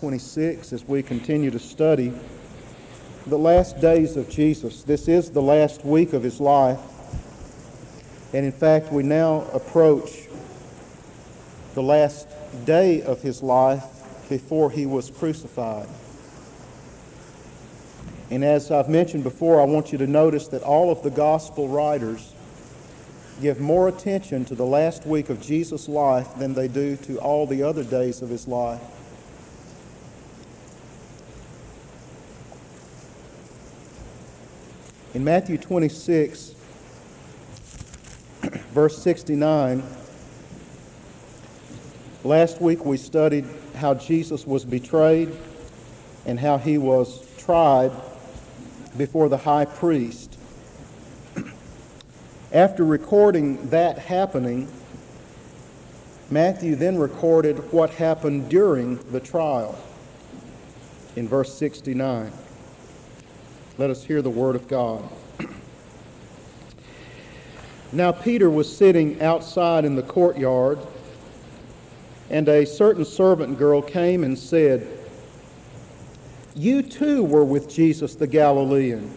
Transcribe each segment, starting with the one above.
26 as we continue to study the last days of Jesus. This is the last week of his life, and in fact we now approach the last day of his life before he was crucified. And as I've mentioned before, I want you to notice that all of the gospel writers give more attention to the last week of Jesus' life than they do to all the other days of his life. In Matthew 26, verse 69, last week we studied how Jesus was betrayed and how he was tried before the high priest. After recording that happening, Matthew then recorded what happened during the trial in verse 69. Let us hear the word of God. Now Peter was sitting outside in the courtyard, and a certain servant girl came and said, "You too were with Jesus the Galilean."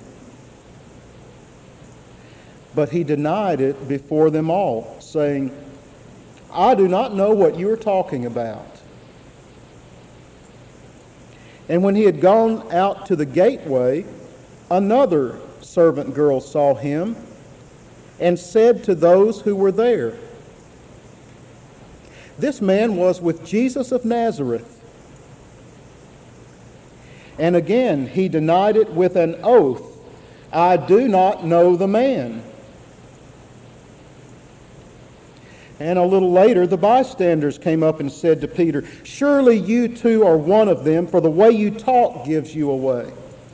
But he denied it before them all, saying, "I do not know what you are talking about." And when he had gone out to the gateway, another servant girl saw him and said to those who were there, "This man was with Jesus of Nazareth." And again he denied it with an oath, "I do not know the man." And a little later the bystanders came up and said to Peter, "Surely you too are one of them, for the way you talk gives you away."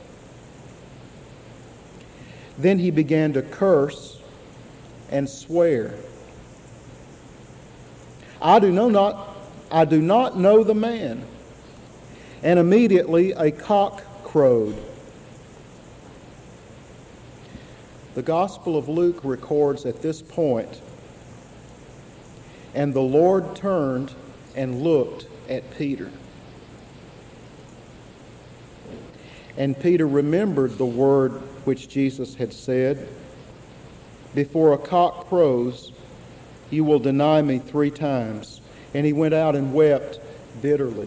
Then he began to curse and swear, I do not know the man." And immediately a cock crowed. The Gospel of Luke records at this point, "And the Lord turned and looked at Peter. And Peter remembered the word which Jesus had said, 'Before a cock crows, you will deny me 3 times.' And he went out and wept bitterly."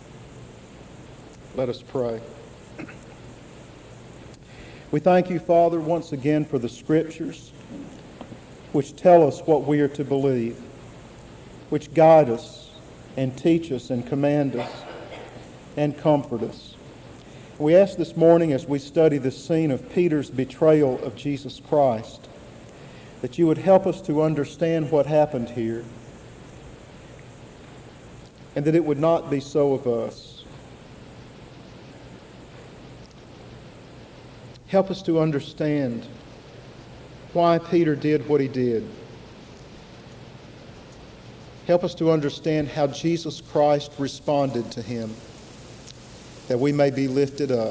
Let us pray. We thank you, Father, once again for the Scriptures, which tell us what we are to believe, which guide us and teach us and command us and comfort us. We ask this morning, as we study the scene of Peter's betrayal of Jesus Christ, that you would help us to understand what happened here, and that it would not be so of us. Help us to understand why Peter did what he did. Help us to understand how Jesus Christ responded to him, that we may be lifted up.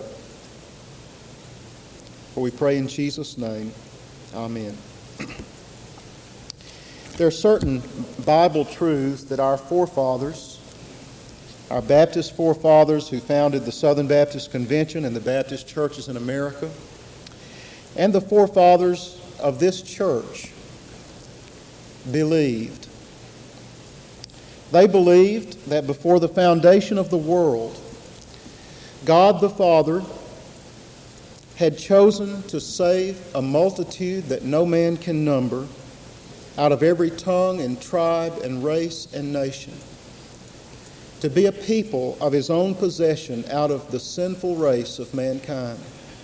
For we pray in Jesus' name, amen. There are certain Bible truths that our forefathers, our Baptist forefathers who founded the Southern Baptist Convention and the Baptist churches in America, and the forefathers of this church believed. They believed that before the foundation of the world, God the Father had chosen to save a multitude that no man can number out of every tongue and tribe and race and nation, to be a people of his own possession out of the sinful race of mankind.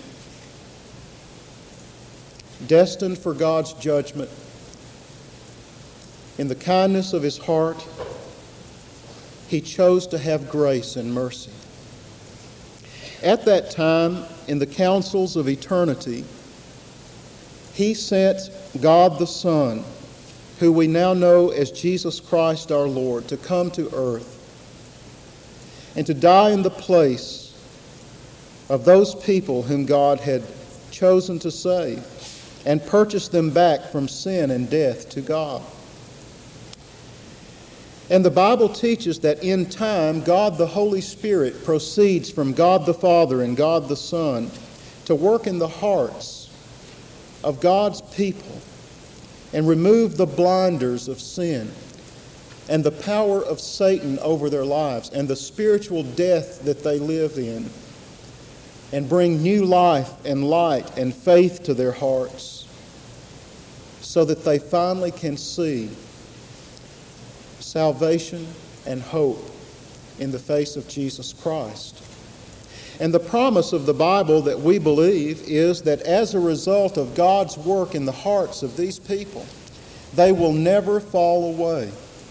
Destined for God's judgment, in the kindness of his heart, he chose to have grace and mercy. At that time, in the councils of eternity, he sent God the Son, who we now know as Jesus Christ our Lord, to come to earth and to die in the place of those people whom God had chosen to save and purchase them back from sin and death to God. And the Bible teaches that in time, God the Holy Spirit proceeds from God the Father and God the Son to work in the hearts of God's people and remove the blinders of sin and the power of Satan over their lives and the spiritual death that they live in, and bring new life and light and faith to their hearts so that they finally can see salvation and hope in the face of Jesus Christ. And the promise of the Bible that we believe is that as a result of God's work in the hearts of these people, they will never fall away.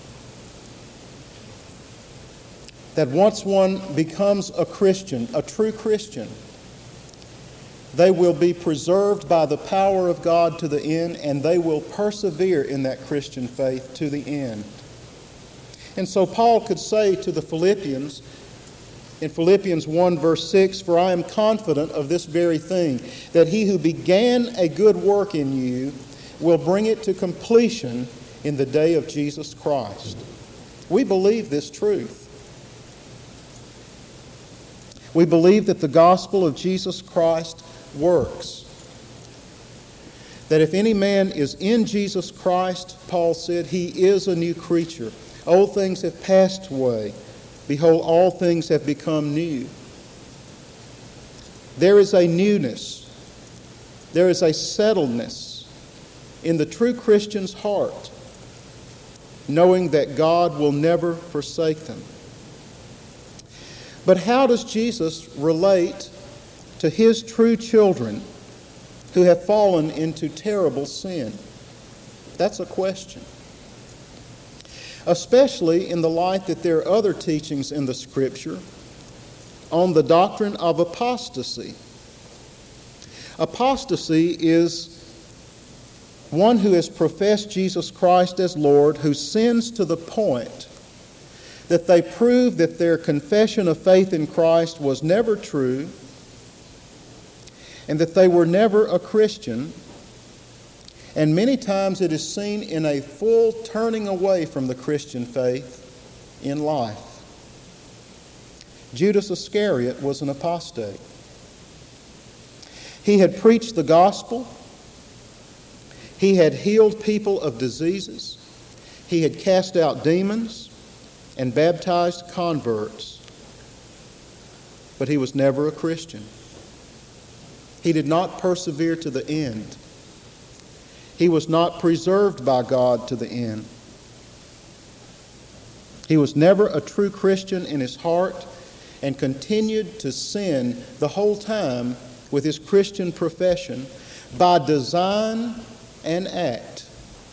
That once one becomes a Christian, a true Christian, they will be preserved by the power of God to the end, and they will persevere in that Christian faith to the end. And so Paul could say to the Philippians, in Philippians 1 verse 6, "For I am confident of this very thing, that he who began a good work in you will bring it to completion in the day of Jesus Christ." We believe this truth. We believe that the gospel of Jesus Christ works. That if any man is in Jesus Christ, Paul said, he is a new creature. Old things have passed away. Behold, all things have become new. There is a newness. There is a settledness in the true Christian's heart, knowing that God will never forsake them. But how does Jesus relate to his true children who have fallen into terrible sin? That's a question. Especially in the light that there are other teachings in the Scripture on the doctrine of apostasy. Apostasy is one who has professed Jesus Christ as Lord, who sins to the point that they prove that their confession of faith in Christ was never true and that they were never a Christian. And many times it is seen in a full turning away from the Christian faith in life. Judas Iscariot was an apostate. He had preached the gospel. He had healed people of diseases. He had cast out demons and baptized converts. But he was never a Christian. He did not persevere to the end. He was not preserved by God to the end. He was never a true Christian in his heart and continued to sin the whole time with his Christian profession by design and act.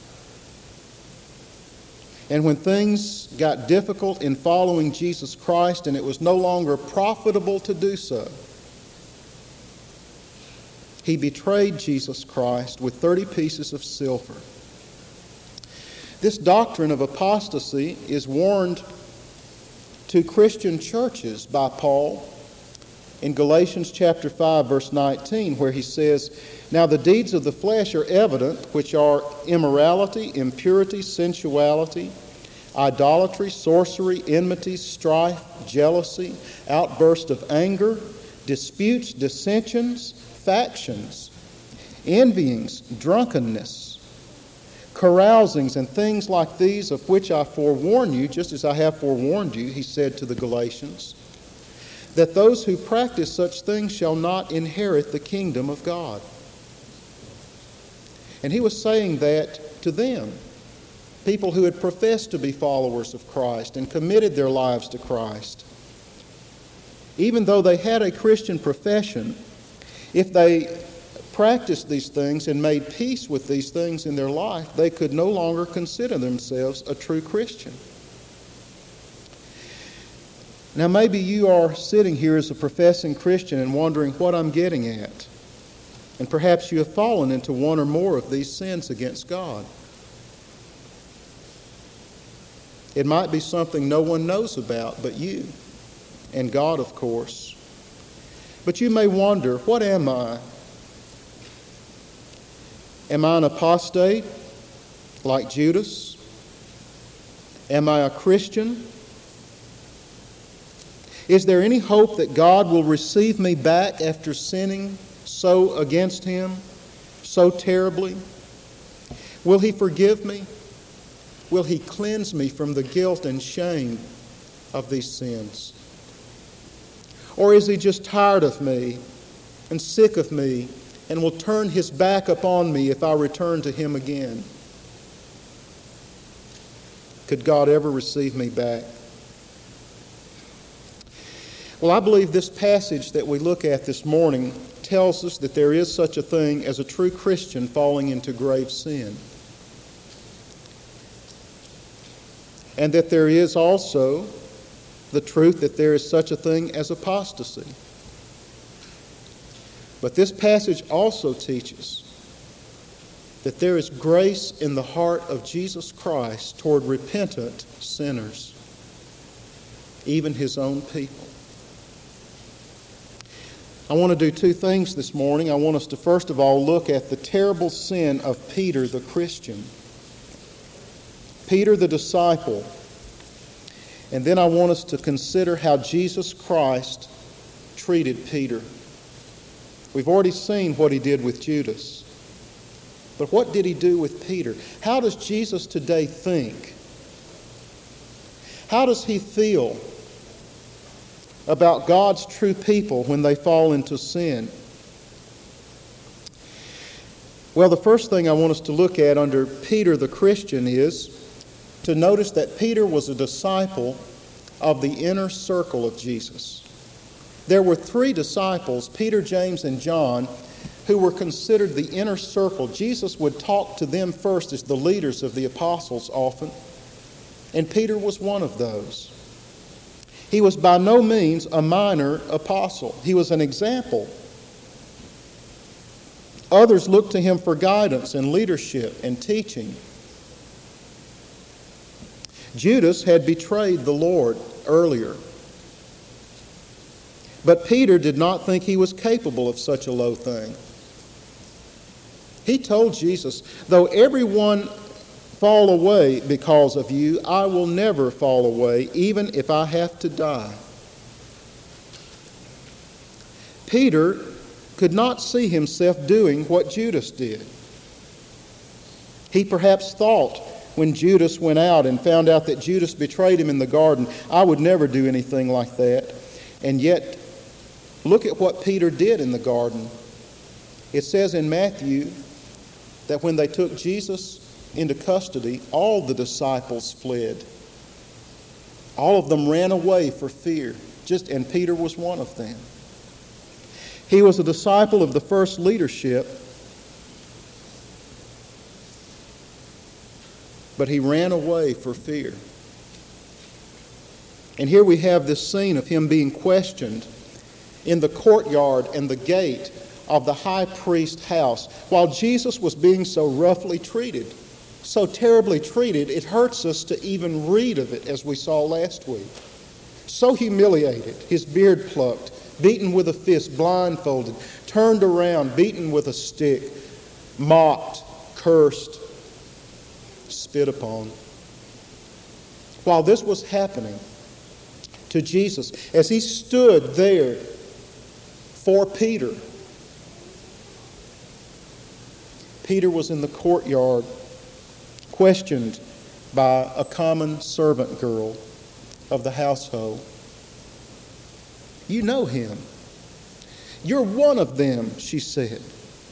And when things got difficult in following Jesus Christ and it was no longer profitable to do so, he betrayed Jesus Christ with 30 pieces of silver. This doctrine of apostasy is warned to Christian churches by Paul in Galatians chapter 5, verse 19, where he says, "Now the deeds of the flesh are evident, which are immorality, impurity, sensuality, idolatry, sorcery, enmity, strife, jealousy, outburst of anger, disputes, dissensions, factions, envyings, drunkenness, carousings, and things like these, of which I forewarn you, just as I have forewarned you," he said to the Galatians, "that those who practice such things shall not inherit the kingdom of God." And he was saying that to them, people who had professed to be followers of Christ and committed their lives to Christ. Even though they had a Christian profession, if they practiced these things and made peace with these things in their life, they could no longer consider themselves a true Christian. Now, maybe you are sitting here as a professing Christian and wondering what I'm getting at. And perhaps you have fallen into one or more of these sins against God. It might be something no one knows about but you and God, of course. But you may wonder, what am I? Am I an apostate like Judas? Am I a Christian? Is there any hope that God will receive me back after sinning so against Him, so terribly? Will He forgive me? Will He cleanse me from the guilt and shame of these sins? Or is He just tired of me and sick of me and will turn His back upon me if I return to Him again? Could God ever receive me back? Well, I believe this passage that we look at this morning tells us that there is such a thing as a true Christian falling into grave sin. And that there is also the truth that there is such a thing as apostasy. But this passage also teaches that there is grace in the heart of Jesus Christ toward repentant sinners, even His own people. I want to do two things this morning. I want us to first of all look at the terrible sin of Peter the Christian, Peter the disciple. And then I want us to consider how Jesus Christ treated Peter. We've already seen what He did with Judas. But what did He do with Peter? How does Jesus today think? How does He feel about God's true people when they fall into sin? Well, the first thing I want us to look at under Peter the Christian is to notice that Peter was a disciple of the inner circle of Jesus. There were three disciples, Peter, James, and John, who were considered the inner circle. Jesus would talk to them first as the leaders of the apostles often, and Peter was one of those. He was by no means a minor apostle. He was an example. Others looked to him for guidance and leadership and teaching. Judas had betrayed the Lord earlier. But Peter did not think he was capable of such a low thing. He told Jesus, "Though everyone fall away because of you, I will never fall away, even if I have to die." Peter could not see himself doing what Judas did. He perhaps thought when Judas went out and found out that Judas betrayed him in the garden, "I would never do anything like that." And yet, look at what Peter did in the garden. It says in Matthew that when they took Jesus into custody, all the disciples fled. All of them ran away for fear, and Peter was one of them. He was a disciple of the first leadership, but he ran away for fear. And here we have this scene of him being questioned in the courtyard and the gate of the high priest's house, while Jesus was being so roughly treated, so terribly treated, it hurts us to even read of it, as we saw last week. So humiliated, his beard plucked, beaten with a fist, blindfolded, turned around, beaten with a stick, mocked, cursed, spit upon. While this was happening to Jesus, as he stood there for Peter, Peter was in the courtyard, questioned by a common servant girl of the household. "You know him. You're one of them," she said.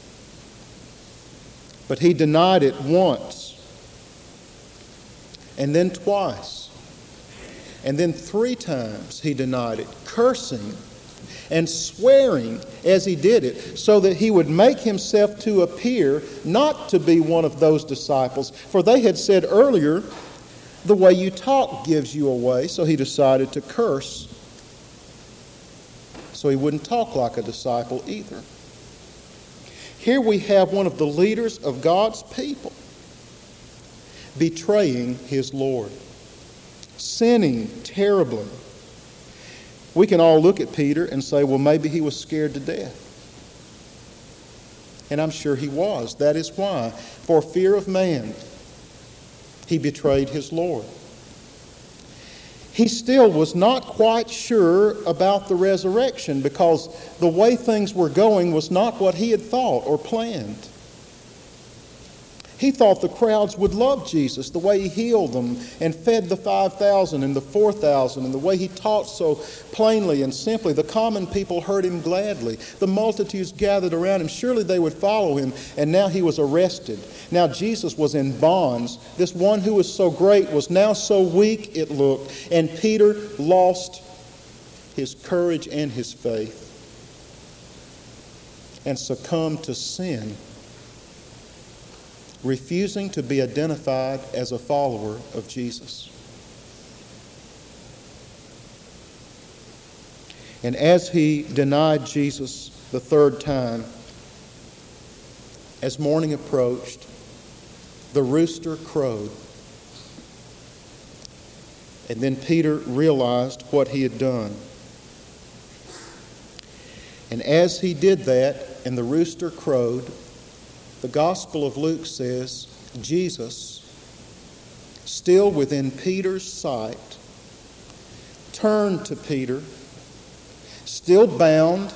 But he denied it once, and then twice, and then 3 times he denied it, cursing and swearing as he did it, so that he would make himself to appear not to be one of those disciples. For they had said earlier, "The way you talk gives you away," so he decided to curse, so he wouldn't talk like a disciple either. Here we have one of the leaders of God's people betraying his Lord, sinning terribly. We can all look at Peter and say, well, maybe he was scared to death. And I'm sure he was. That is why, for fear of man, he betrayed his Lord. he still was not quite sure about the resurrection, because the way things were going was not what he had thought or planned. He thought the crowds would love Jesus, the way he healed them and fed the 5,000 and the 4,000, and the way he taught so plainly and simply. The common people heard him gladly. The multitudes gathered around him. Surely they would follow him. And now he was arrested. Now Jesus was in bonds. This one who was so great was now so weak, it looked. And Peter lost his courage and his faith and succumbed to sin, refusing to be identified as a follower of Jesus. And as he denied Jesus the third time, as morning approached, the rooster crowed. And then Peter realized what he had done. And as he did that, and the rooster crowed, the Gospel of Luke says, Jesus, still within Peter's sight, turned to Peter, still bound,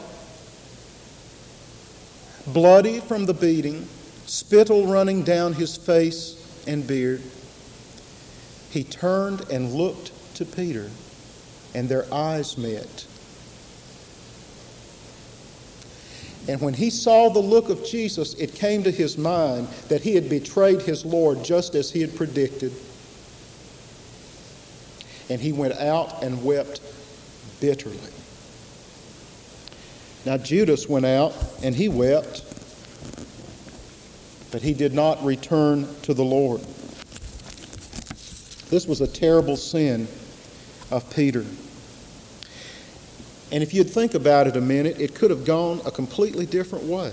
bloody from the beating, spittle running down his face and beard. He turned and looked to Peter, and their eyes met. And when he saw the look of Jesus, it came to his mind that he had betrayed his Lord just as he had predicted. And he went out and wept bitterly. Now Judas went out and he wept, but he did not return to the Lord. This was a terrible sin of Peter. And if you'd think about it a minute, it could have gone a completely different way.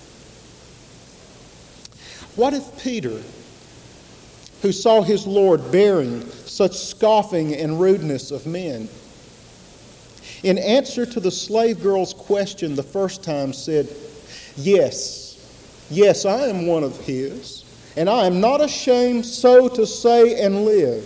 What if Peter, who saw his Lord bearing such scoffing and rudeness of men, in answer to the slave girl's question the first time said, yes, I am one of his, and I am not ashamed so to say and live.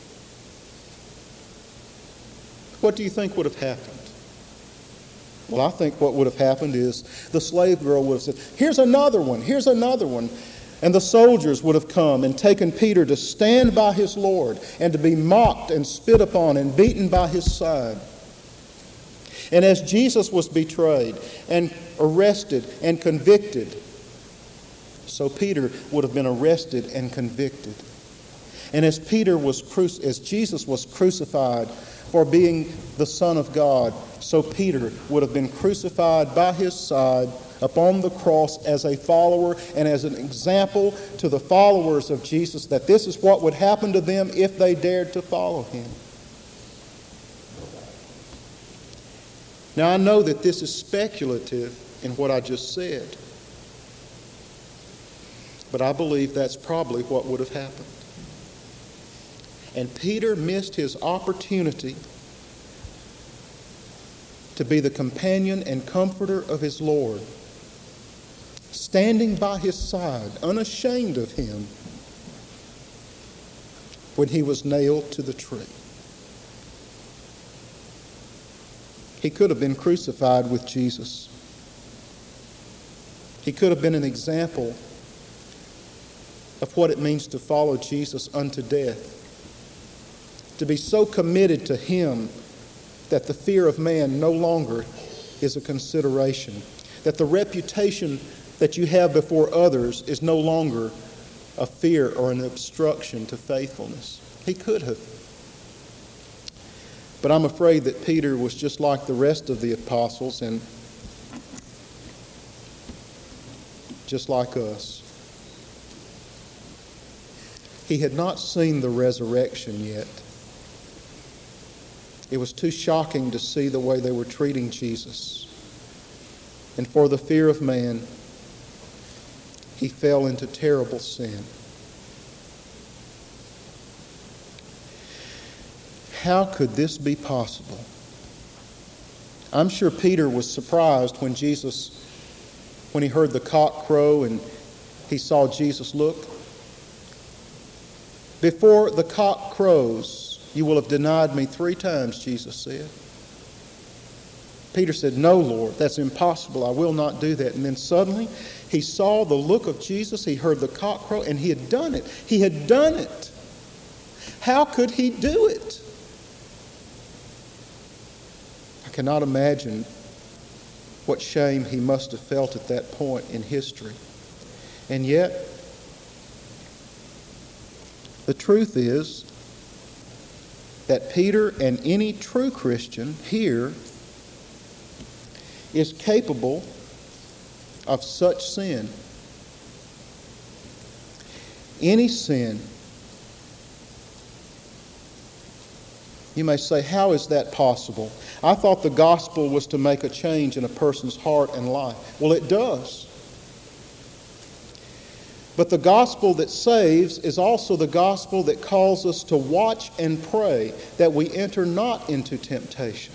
What do you think would have happened? Well, I think what would have happened is the slave girl would have said, here's another one. And the soldiers would have come and taken Peter to stand by his Lord and to be mocked and spit upon and beaten by his side. And as Jesus was betrayed and arrested and convicted, so Peter would have been arrested and convicted. And as Jesus was crucified for being the Son of God, so Peter would have been crucified by his side upon the cross as a follower and as an example to the followers of Jesus, that this is what would happen to them if they dared to follow him. Now I know that this is speculative in what I just said, but I believe that's probably what would have happened. And Peter missed his opportunity to be the companion and comforter of his Lord, standing by his side, unashamed of him, when he was nailed to the tree. He could have been crucified with Jesus. He could have been an example of what it means to follow Jesus unto death, to be so committed to him that the fear of man no longer is a consideration, that the reputation that you have before others is no longer a fear or an obstruction to faithfulness. He could have. But I'm afraid that Peter was just like the rest of the apostles and just like us. He had not seen the resurrection yet. It was too shocking to see the way they were treating Jesus. And for the fear of man, he fell into terrible sin. How could this be possible? I'm sure Peter was surprised when he heard the cock crow and he saw Jesus look. Before the cock crows, you will have denied me 3 times, Jesus said. Peter said, no, Lord, that's impossible. I will not do that. And then suddenly he saw the look of Jesus. He heard the cock crow, and he had done it. He had done it. How could he do it? I cannot imagine what shame he must have felt at that point in history. And yet, the truth is that Peter and any true Christian here is capable of such sin. Any sin. You may say, how is that possible? I thought the gospel was to make a change in a person's heart and life. Well, it does. But the gospel that saves is also the gospel that calls us to watch and pray that we enter not into temptation.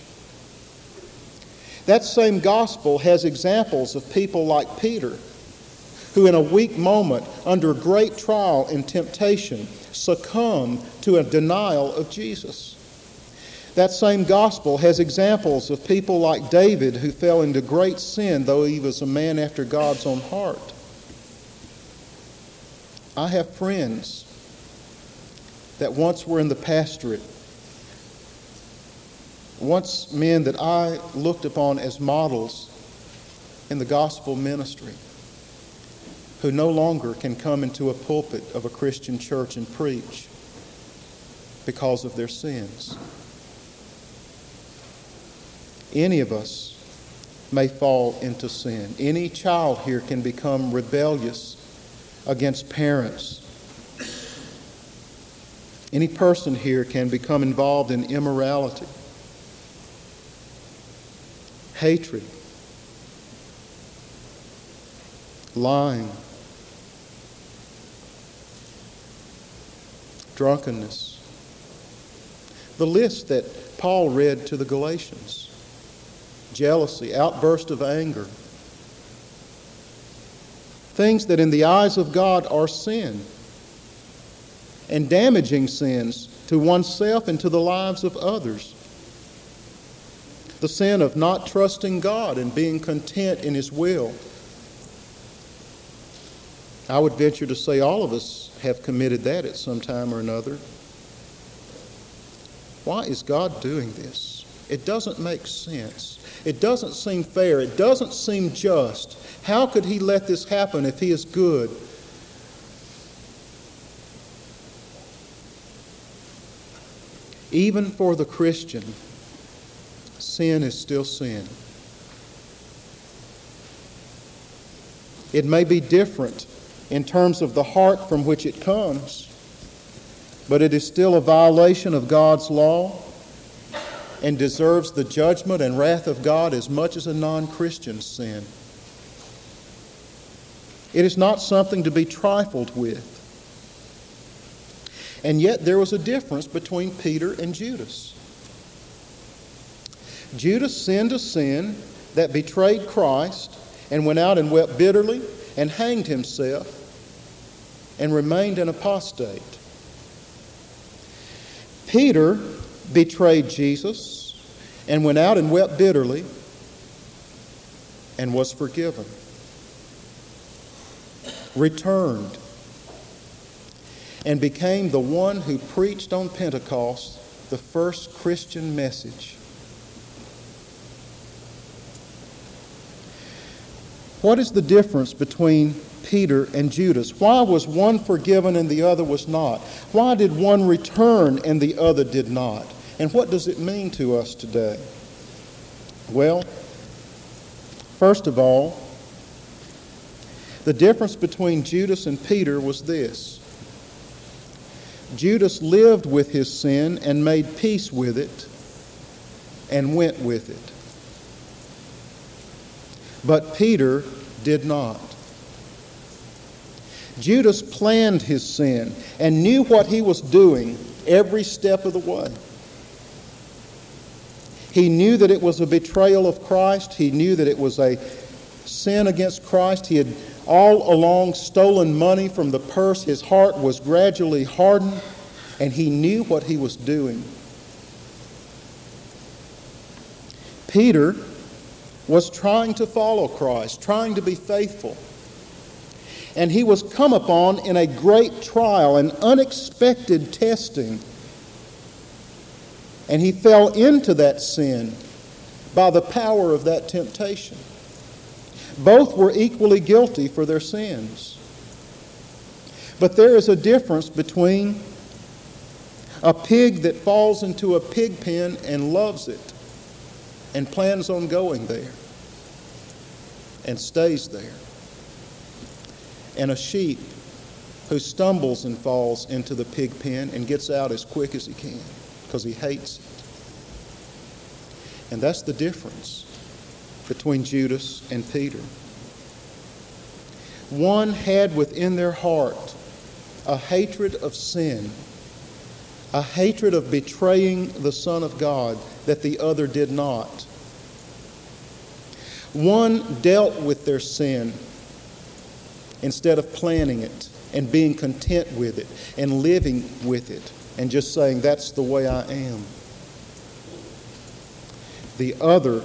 That same gospel has examples of people like Peter, who in a weak moment, under great trial and temptation, succumbed to a denial of Jesus. That same gospel has examples of people like David, who fell into great sin, though he was a man after God's own heart. I have friends that once were in the pastorate, once men that I looked upon as models in the gospel ministry, who no longer can come into a pulpit of a Christian church and preach because of their sins. Any of us may fall into sin. Any child here can become rebellious against parents. Any person here can become involved in immorality, hatred, lying, drunkenness. The list that Paul read to the Galatians. Jealousy, outburst of anger. Things that in the eyes of God are sin, and damaging sins to oneself and to the lives of others. The sin of not trusting God and being content in His will. I would venture to say all of us have committed that at some time or another. Why is God doing this? It doesn't make sense. It doesn't seem fair. It doesn't seem just. How could He let this happen if He is good? Even for the Christian, sin is still sin. It may be different in terms of the heart from which it comes, but it is still a violation of God's law and deserves the judgment and wrath of God as much as a non-Christian's sin. It is not something to be trifled with. And yet there was a difference between Peter and Judas. Judas sinned a sin that betrayed Christ and went out and wept bitterly and hanged himself and remained an apostate. Peter betrayed Jesus and went out and wept bitterly and was forgiven. Returned and became the one who preached on Pentecost the first Christian message. What is the difference between Peter and Judas? Why was one forgiven and the other was not? Why did one return and the other did not? And what does it mean to us today? Well, first of all, the difference between Judas and Peter was this. Judas lived with his sin and made peace with it and went with it. But Peter did not. Judas planned his sin and knew what he was doing every step of the way. He knew that it was a betrayal of Christ. He knew that it was a sin against Christ. He had all along stolen money from the purse. His heart was gradually hardened. and he knew what he was doing. Peter was trying to follow Christ, trying to be faithful. And he was come upon in a great trial, an unexpected testing. And he fell into that sin by the power of that temptation. Both were equally guilty for their sins. But there is a difference between a pig that falls into a pig pen and loves it and plans on going there and stays there, and a sheep who stumbles and falls into the pig pen and gets out as quick as he can because he hates it. And that's the difference between Judas and Peter. One had within their heart a hatred of sin, a hatred of betraying the Son of God that the other did not. One dealt with their sin instead of planning it and being content with it and living with it and just saying, that's the way I am. The other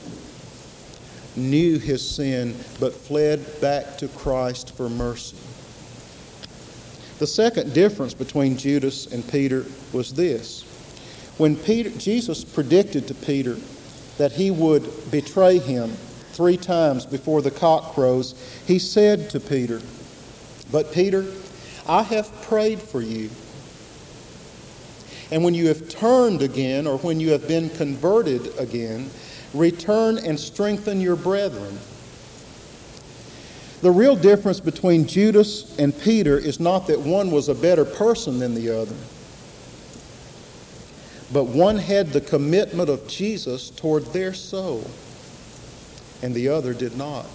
knew his sin but fled back to Christ for mercy. The second difference between Judas and Peter was this. When Jesus predicted to Peter that he would betray him 3 times before the cock crows, he said to Peter, "But Peter, I have prayed for you. And when you have turned again, or when you have been converted again, return and strengthen your brethren." The real difference between Judas and Peter is not that one was a better person than the other, but one had the commitment of Jesus toward their soul, and the other did not.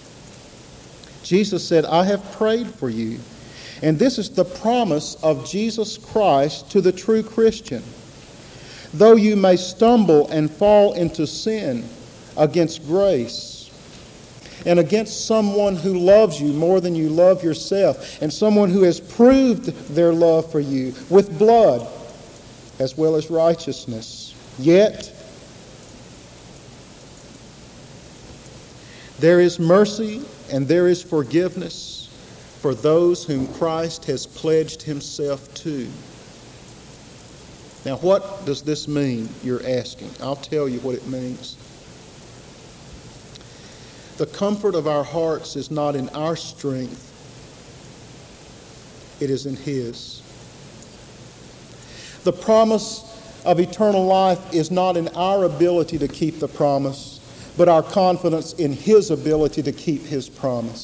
Jesus said, "I have prayed for you." And this is the promise of Jesus Christ to the true Christian. Though you may stumble and fall into sin against grace and against someone who loves you more than you love yourself, and someone who has proved their love for you with blood as well as righteousness, yet there is mercy and there is forgiveness for those whom Christ has pledged himself to. Now, what does this mean, you're asking? I'll tell you what it means. The comfort of our hearts is not in our strength. It is in his. The promise of eternal life is not in our ability to keep the promise, but our confidence in his ability to keep his promise.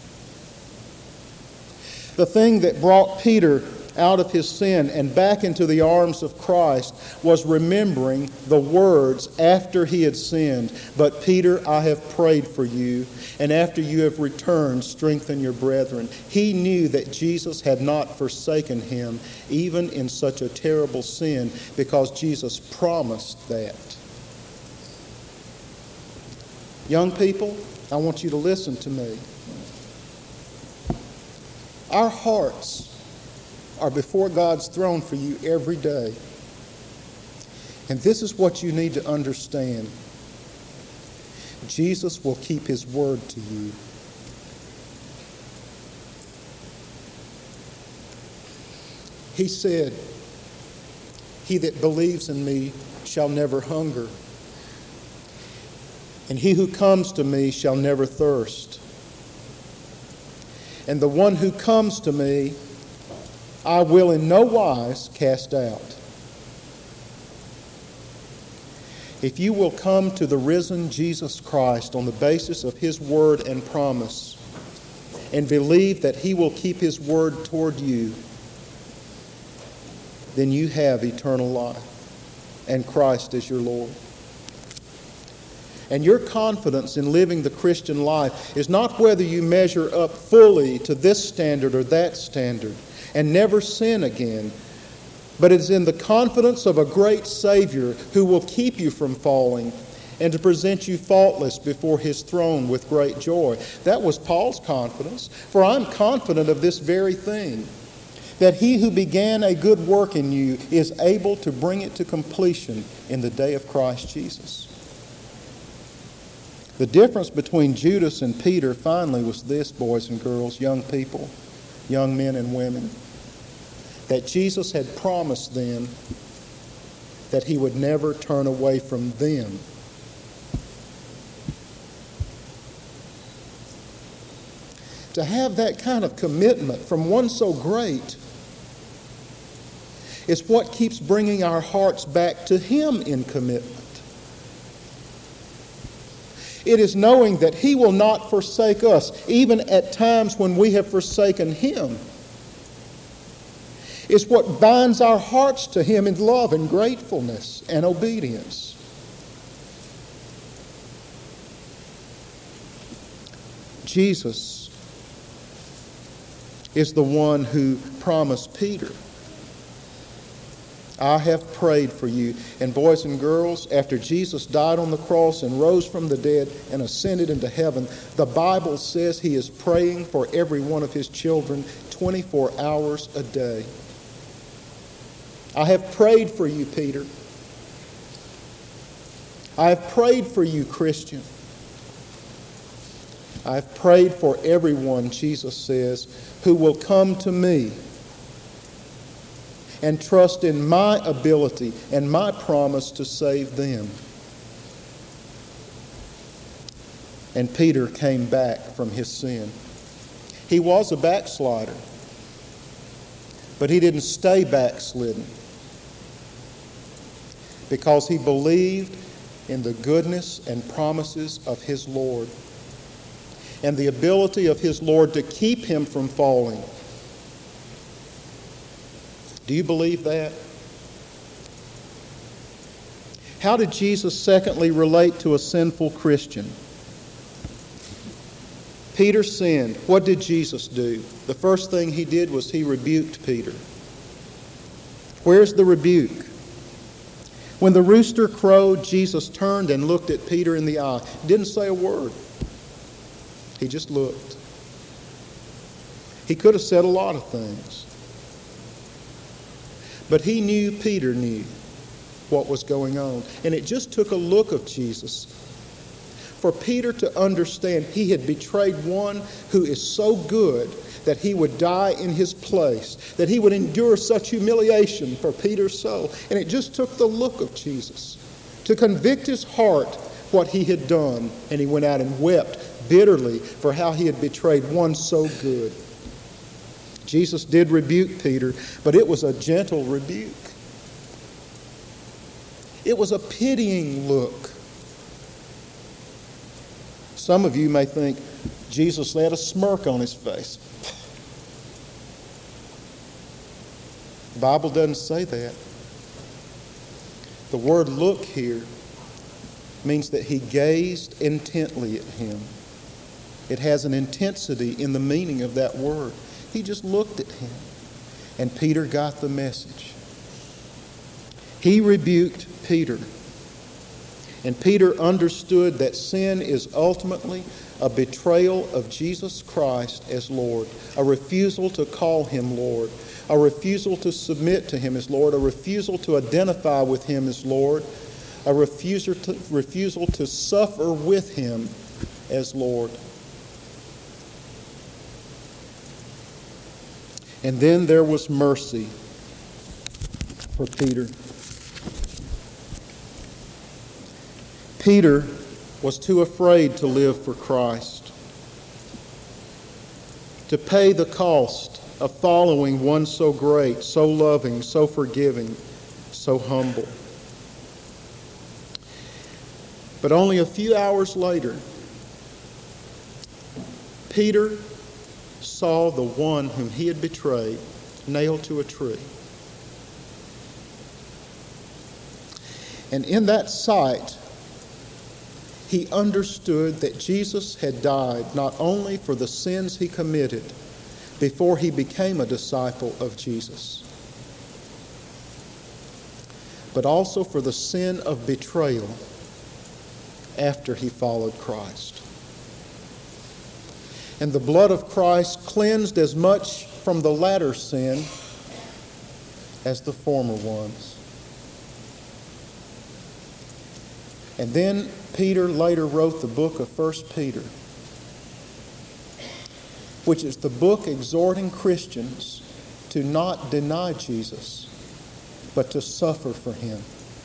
The thing that brought Peter out of his sin and back into the arms of Christ was remembering the words after he had sinned. "But Peter, I have prayed for you, and after you have returned, strengthen your brethren." He knew that Jesus had not forsaken him, even in such a terrible sin, because Jesus promised that. Young people, I want you to listen to me. Our hearts are before God's throne for you every day. And this is what you need to understand. Jesus will keep his word to you. He said, "He that believes in me shall never hunger, and he who comes to me shall never thirst. And the one who comes to me, I will in no wise cast out." If you will come to the risen Jesus Christ on the basis of his word and promise, and believe that he will keep his word toward you, then you have eternal life, and Christ is your Lord. And your confidence in living the Christian life is not whether you measure up fully to this standard or that standard and never sin again, but it is in the confidence of a great Savior who will keep you from falling and to present you faultless before his throne with great joy. That was Paul's confidence. "For I'm confident of this very thing, that he who began a good work in you is able to bring it to completion in the day of Christ Jesus. The difference between Judas and Peter finally was this, boys and girls, young people, young men and women, that Jesus had promised them that he would never turn away from them. To have that kind of commitment from one so great is what keeps bringing our hearts back to him in commitment. It is knowing that he will not forsake us, even at times when we have forsaken him. It's what binds our hearts to him in love and gratefulness and obedience. Jesus is the one who promised Peter, I have prayed for you. And boys and girls, after Jesus died on the cross and rose from the dead and ascended into heaven, the Bible says he is praying for every one of his children 24 hours a day. I have prayed for you, Peter. I have prayed for you, Christian. I have prayed for everyone, Jesus says, who will come to me and trust in my ability and my promise to save them. And Peter came back from his sin. He was a backslider, but he didn't stay backslidden because he believed in the goodness and promises of his Lord and the ability of his Lord to keep him from falling. Do you believe that? How did Jesus, secondly, relate to a sinful Christian? Peter sinned. What did Jesus do? The first thing he did was he rebuked Peter. Where's the rebuke? When the rooster crowed, Jesus turned and looked at Peter in the eye. Didn't say a word. He just looked. He could have said a lot of things. But he knew Peter knew what was going on. And it just took a look of Jesus for Peter to understand he had betrayed one who is so good that he would die in his place, that he would endure such humiliation for Peter's soul. And it just took the look of Jesus to convict his heart what he had done. And he went out and wept bitterly for how he had betrayed one so good. Jesus did rebuke Peter, but it was a gentle rebuke. It was a pitying look. Some of you may think Jesus had a smirk on his face. The Bible doesn't say that. The word look here means that he gazed intently at him. It has an intensity in the meaning of that word. He just looked at him, and Peter got the message. He rebuked Peter, and Peter understood that sin is ultimately a betrayal of Jesus Christ as Lord, a refusal to call him Lord, a refusal to submit to him as Lord, a refusal to identify with him as Lord, a refusal to suffer with him as Lord. And then there was mercy for Peter. Peter was too afraid to live for Christ, to pay the cost of following one so great, so loving, so forgiving, so humble. But only a few hours later, Peter saw the one whom he had betrayed nailed to a tree. And in that sight, he understood that Jesus had died not only for the sins he committed before he became a disciple of Jesus, but also for the sin of betrayal after he followed Christ. And the blood of Christ cleansed as much from the latter sin as the former ones. And then Peter later wrote the book of 1 Peter, which is the book exhorting Christians to not deny Jesus, but to suffer for him.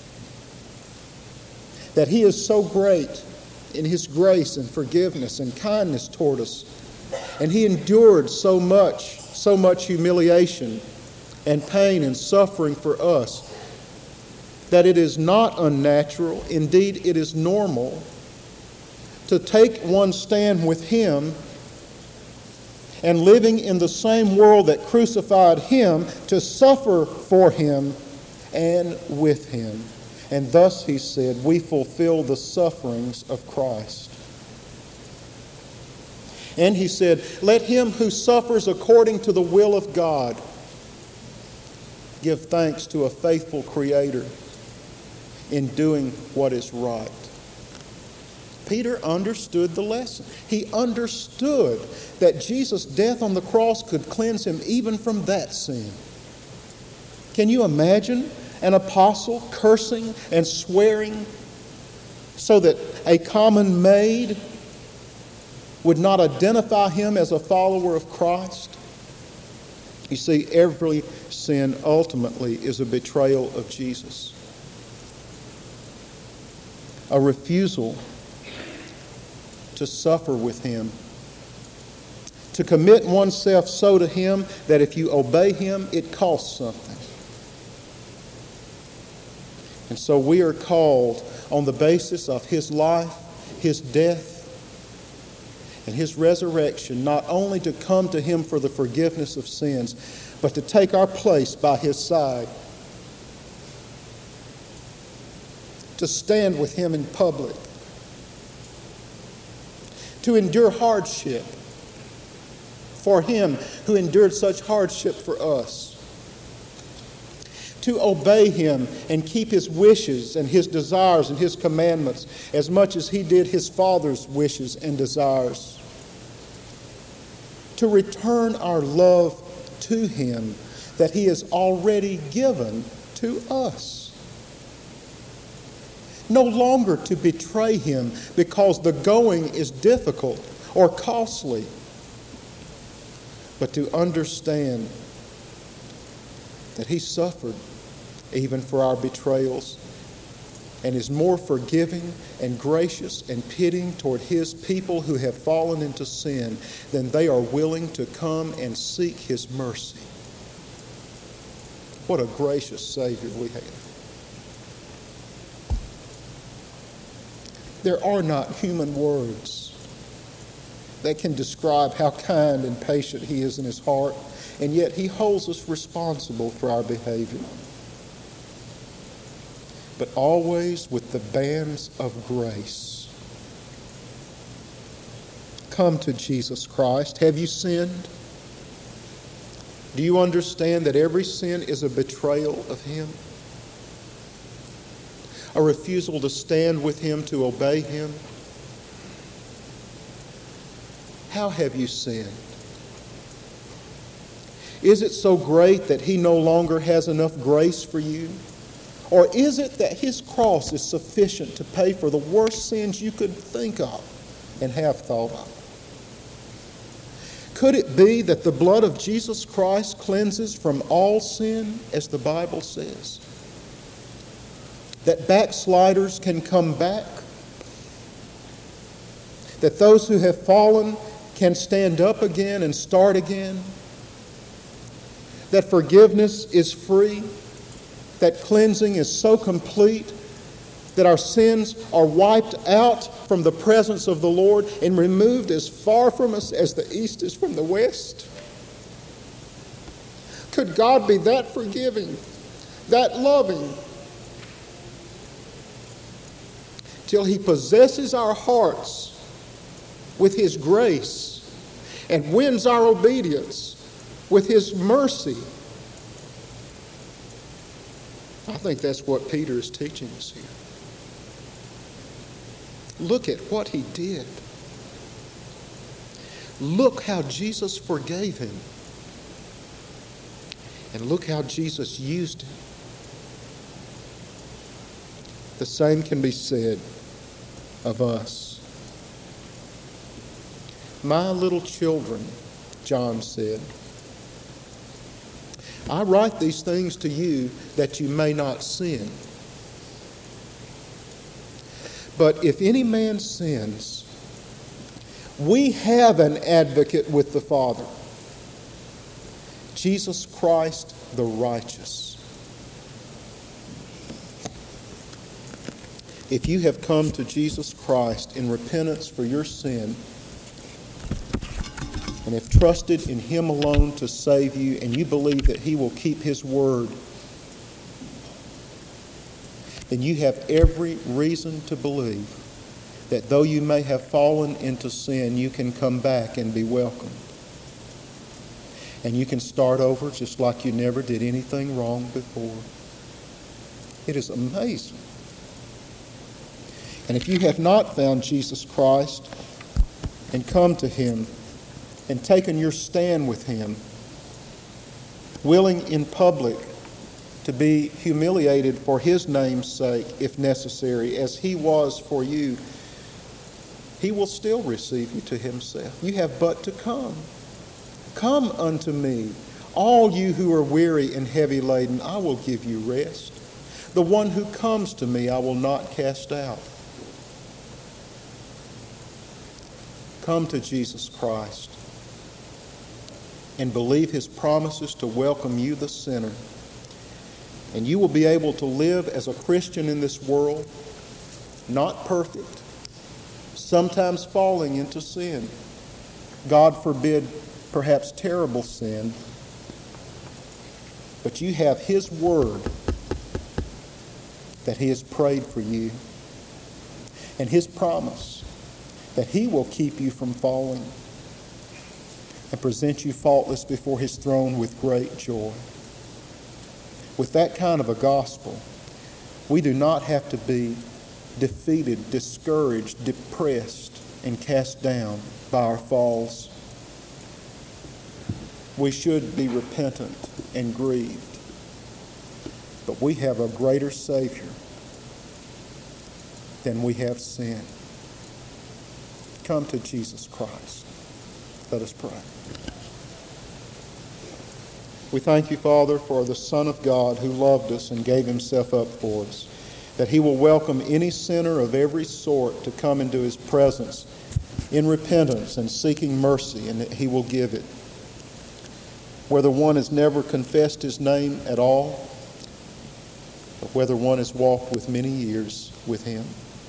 That he is so great in his grace and forgiveness and kindness toward us, and he endured so much humiliation and pain and suffering for us, that it is not unnatural, indeed it is normal, to take one's stand with him and living in the same world that crucified him, to suffer for him and with him. And thus, he said, we fulfill the sufferings of Christ. And he said, let him who suffers according to the will of God give thanks to a faithful Creator in doing what is right. Peter understood the lesson. He understood that Jesus' death on the cross could cleanse him even from that sin. Can you imagine an apostle cursing and swearing so that a common maid would not identify him as a follower of Christ? You see, every sin ultimately is a betrayal of Jesus. A refusal to suffer with him, to commit oneself so to him that if you obey him, it costs something. And so we are called on the basis of his life, his death, and his resurrection, not only to come to him for the forgiveness of sins, but to take our place by his side, to stand with him in public, to endure hardship for him who endured such hardship for us, to obey him and keep his wishes and his desires and his commandments as much as he did his Father's wishes and desires, to return our love to him that he has already given to us. No longer to betray him because the going is difficult or costly, but to understand that he suffered even for our betrayals and is more forgiving and gracious and pitying toward his people who have fallen into sin than they are willing to come and seek his mercy. What a gracious Savior we have. There are not human words that can describe how kind and patient he is in his heart, and yet he holds us responsible for our behavior. But always with the bands of grace. Come to Jesus Christ. Have you sinned? Do you understand that every sin is a betrayal of him? A refusal to stand with him, to obey him? How have you sinned? Is it so great that he no longer has enough grace for you? Or is it that his cross is sufficient to pay for the worst sins you could think of and have thought of? Could it be that the blood of Jesus Christ cleanses from all sin, as the Bible says? That backsliders can come back? That those who have fallen can stand up again and start again? That forgiveness is free? That cleansing is so complete that our sins are wiped out from the presence of the Lord and removed as far from us as the east is from the west? Could God be that forgiving, that loving, till he possesses our hearts with his grace and wins our obedience with his mercy? I think that's what Peter is teaching us here. Look at what he did. Look how Jesus forgave him. And look how Jesus used it. The same can be said of us. My little children, John said, I write these things to you that you may not sin. But if any man sins, we have an advocate with the Father, Jesus Christ the righteous. If you have come to Jesus Christ in repentance for your sin, and have trusted in Him alone to save you, and you believe that He will keep His word, then you have every reason to believe that though you may have fallen into sin, you can come back and be welcomed. And you can start over just like you never did anything wrong before. It is amazing. And if you have not found Jesus Christ and come to Him and taken your stand with Him, willing in public to be humiliated for His name's sake, if necessary, as He was for you, He will still receive you to Himself. You have but to come. Come unto me, all you who are weary and heavy laden, I will give you rest. The one who comes to me I will not cast out. Come to Jesus Christ and believe His promises to welcome you, the sinner. And you will be able to live as a Christian in this world, not perfect, sometimes falling into sin. God forbid, perhaps terrible sin. But you have His word that He has prayed for you, and His promise that He will keep you from falling and present you faultless before His throne with great joy. With that kind of a gospel, we do not have to be defeated, discouraged, depressed, and cast down by our falls. We should be repentant and grieved, but we have a greater Savior than we have sin. Come to Jesus Christ. Let us pray. We thank you, Father, for the Son of God who loved us and gave Himself up for us, that He will welcome any sinner of every sort to come into His presence in repentance and seeking mercy, and that He will give it. Whether one has never confessed His name at all, or whether one has walked with many years with Him.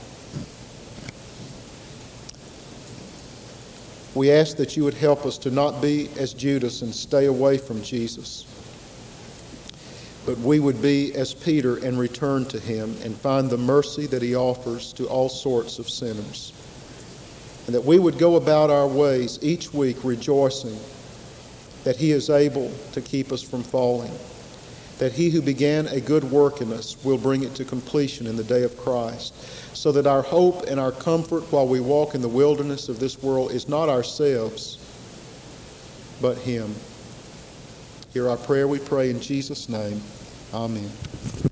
We ask that you would help us to not be as Judas and stay away from Jesus, but we would be as Peter and return to Him and find the mercy that He offers to all sorts of sinners. And that we would go about our ways each week rejoicing that He is able to keep us from falling, that He who began a good work in us will bring it to completion in the day of Christ, so that our hope and our comfort while we walk in the wilderness of this world is not ourselves, but Him. Hear our prayer, we pray in Jesus' name. Amen.